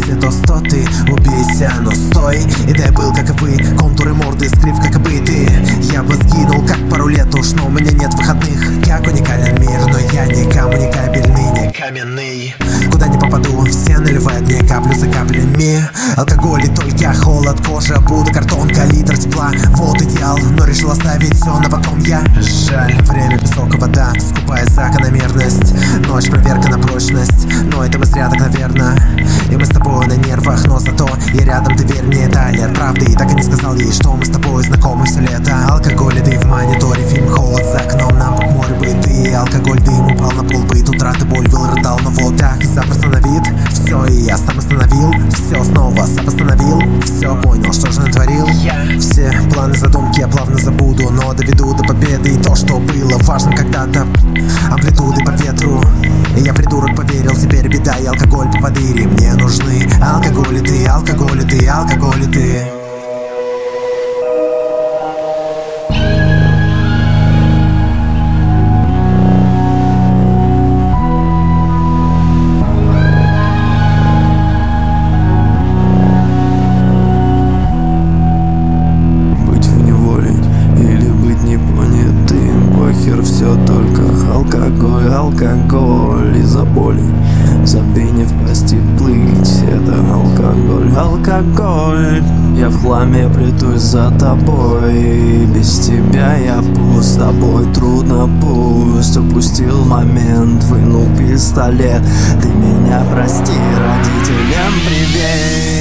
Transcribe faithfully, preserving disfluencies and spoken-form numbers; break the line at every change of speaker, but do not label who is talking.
Если то сто, ты убейся, но стой. И да я был, как и вы, контуры морды, скрив, как и быты. Я бы сгинул, как пару лет уж, но у меня нет выходных. Как уникален мир, но я не коммуникабельный, не каменный. Куда не попаду, все наливают мне каплю за каплями. Алкоголь и только холод, кожа, Будда, картонка, литр тепла. Вот идеал, но решил оставить все на потом я. Жаль, время песок и вода, скупая закономерность. Ночь, проверка на прочность, но это мы зря так, наверно. И мы с тобой на нервах, но зато я рядом, ты верь мне, Тайлер. Правда, и так и не сказал ей, что мы с тобой знакомы все лето. Алкоголь и ты в мониторе, фильм холод за окном, нам как море быты. Алкоголь, дым упал на пол, быт, утраты, боль, выл, рыдал, но вот так запросто на вид. Все, и я сам остановил, все снова сопостановил. Все понял, что же натворил. Все планы, задумки я плавно забуду, но доведу до победы и то, что было важным когда-то. Амплитуды по ветру, и я придурок поверил, теперь беда и алкоголь по подыре. Мне нужны алкоголь и ты, алкоголь и ты, алкоголь и ты.
Все только алкоголь, алкоголь из-за боли. Забвение в пасти плыть, это алкоголь, алкоголь. Я в хламе плетусь за тобой, без тебя я пуст, с тобой трудно пусть. Упустил момент, вынул пистолет, ты меня прости, родителям привет.